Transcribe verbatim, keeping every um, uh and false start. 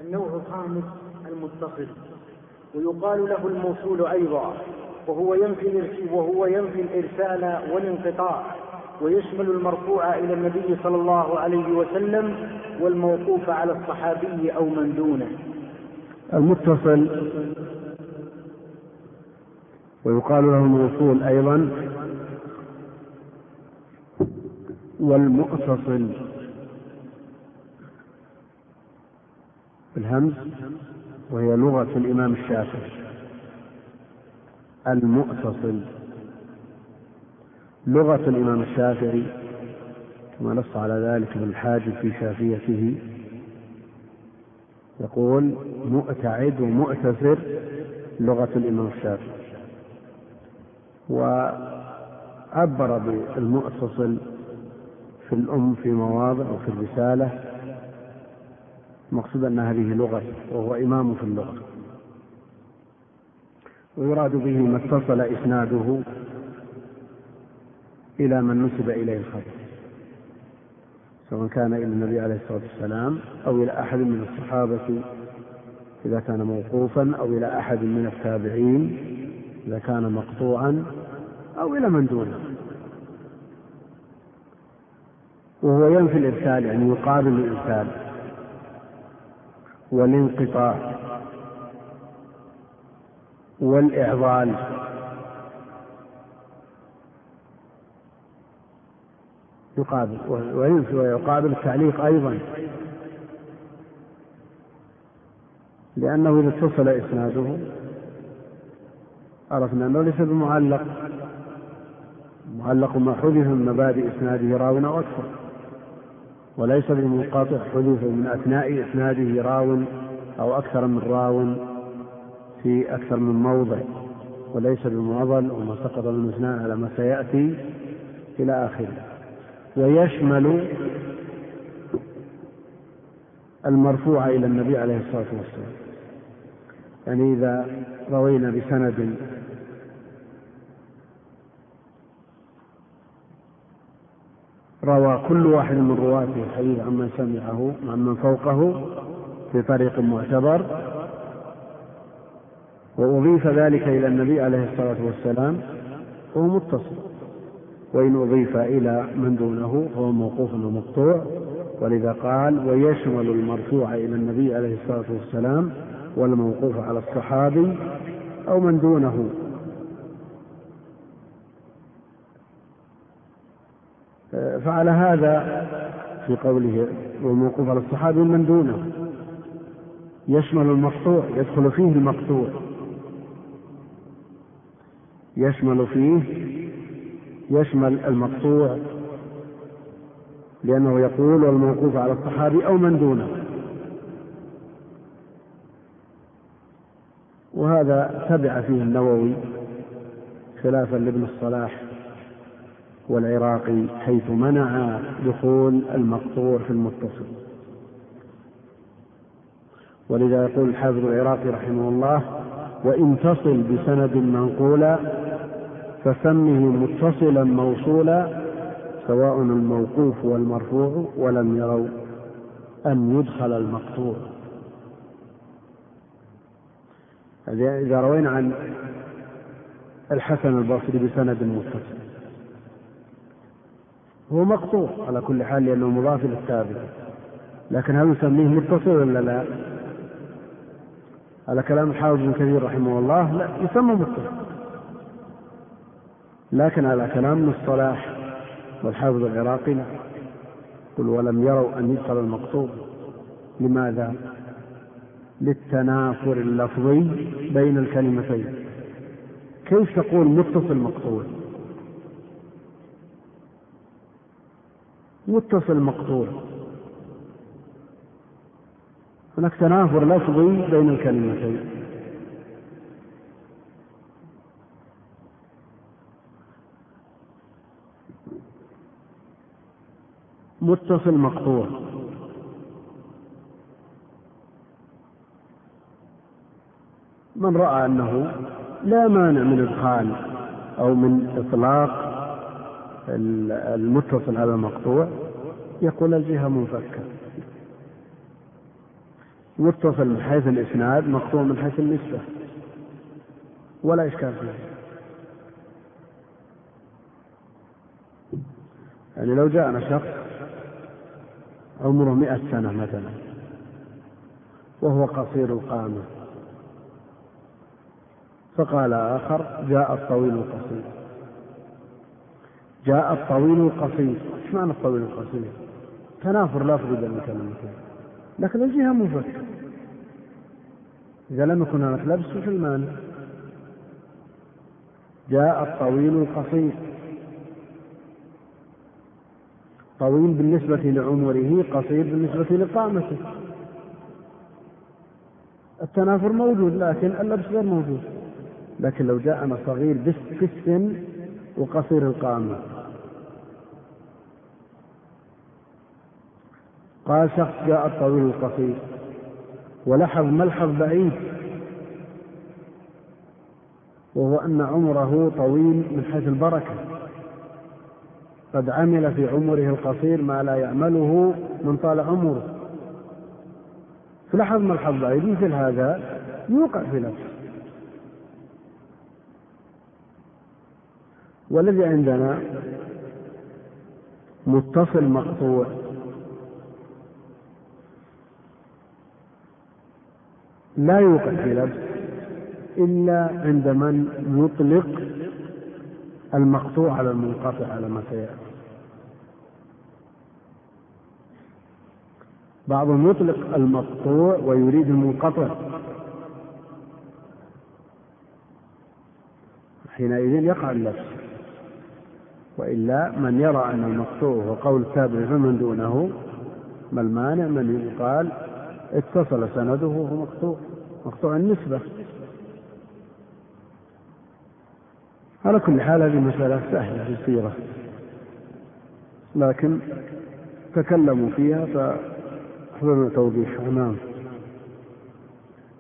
النوع الخامس المتصل، ويقال له الموصول أيضا، وهو ينفي وهو ينفي الإرسال والانقطاع، ويشمل المرفوع إلى النبي صلى الله عليه وسلم والموقوف على الصحابي أو من دونه. المتصل ويقال له الموصول أيضا والمؤتصل بالهمز، وهي لغة الإمام الشافعي. المؤتصل لغة الإمام الشافعي كما نص على ذلك ابن الحاجب في شافيته، يقول مؤتعد ومؤتسر لغة الإمام الشافعي. وعبر بالمؤتصل في الأم في مواضع وفي الرسالة، مقصود أن هذه لغة وهو إمام في اللغة، ويراد به ما اتصل إسناده إلى من نسب إليه الخبر، سواء كان إلى النبي عليه الصلاة والسلام أو إلى أحد من الصحابة إذا كان موقوفا، أو إلى أحد من التابعين إذا كان مقطوعا، أو إلى من دونه. وهو ينفي الإرسال، يعني يقابل الإرسال والانقطاع والإعضال، يقابل وينفي ويقابل التعليق أيضا، لأنه إذا اتصل إسناده عرفنا أنه ليس بمعلق، معلق ما حذف من مبادئ إسناده راو أو أكثر، وليس بمنقطع حذف من أثناء إسناده راو أو أكثر من راو في أكثر من موضع، وليس بمعضل وما سقط من اثنان على ما سيأتي إلى آخره. ويشمل المرفوع إلى النبي عليه الصلاة والسلام، يعني إذا روينا بسند روى كل واحد من رواته الحديث عمن سمعه عمن فوقه في طريق معتبر، وأضيف ذلك إلى النبي عليه الصلاة والسلام فهو متصل، وإن أضيف إلى من دونه فهو موقوف ومقطوع. ولذا قال ويشمل المرفوع إلى النبي عليه الصلاة والسلام والموقوف على الصحابي أو من دونه. فعلى هذا في قوله والموقوف على الصحابي من دونه يشمل المقطوع، يدخل فيه المقطوع، يشمل فيه يشمل المقطوع، لأنه يقول والموقوف على الصحابي أو من دونه. وهذا تبع فيه النووي خلافا لابن الصلاح والعراقي، حيث منع دخول المقطوع في المتصل. ولذا يقول الحافظ العراقي رحمه الله وإن تصل بسند منقولا فسمه متصلا موصولا سواء الموقوف والمرفوع ولم يروا أن يدخل المقطوع. إذا روينا عن الحسن البصري بسند متصل هو مقطوع على كل حال لأنه مضاف للتابع، لكن هل نسميه متصل ولا لا؟ على كلام الحافظ ابن كثير رحمه الله لا، يسمى متصل، لكن على كلام ابن الصلاح والحافظ العراقي لا، قل ولم يروا أن يدخل المقطوع. لماذا؟ للتنافر اللفظي بين الكلمتين. كيف تقول متصل مقطوع؟ متصل مقطوع، هناك تنافر لفظي بين الكلمتين. متصل مقطوع من رأى أنه لا مانع من إدخال أو من إطلاق المتصل على المقطوع يقول الجهة منفكة، متصل من حيث الإسناد مقطوع من حيث النسبة، ولا إشكال فيه. يعني لو جاءنا شخص عمره مئة سنة مثلا وهو قصير القامة، فقال آخر جاء الطويل القصير، جاء الطويل القصير. ايش معنى الطويل القصير؟ تنافر لفظي بين الكلمتين، لكن الجهة منفكة. إذا لم يكن هناك لبس في المعنى. جاء الطويل القصير، طويل بالنسبة لعمره، قصير بالنسبة لقامته. التنافر موجود لكن اللبس غير موجود. لكن لو جاءنا صغير في السن وقصير القامة، قال شخص جاء الطويل القصير، ولحظ ملحظ بعيد، وهو أن عمره طويل من حيث البركة، قد عمل في عمره القصير ما لا يعمله من طال عمره. في لحظ ملحظ بعيد مثل هذا يوقع في لبس. والذي عندنا متصل مقطوع لا يوقع في لبس إلا عند من يطلق المقطوع على المنقطع على ما سيأتي. بعضهم يطلق المقطوع ويريد المنقطع، حينئذ يقع اللبس. وإلا من يرى أن المقطوع هو قول التابع فمن دونه، ما المانع من يقال اتصل سنده وهو مقطوع، مقطوع النسبة. على كل حال هذه مسألة سهلة في السيرة، لكن تكلموا فيها فأحببنا توضيحها. نعم.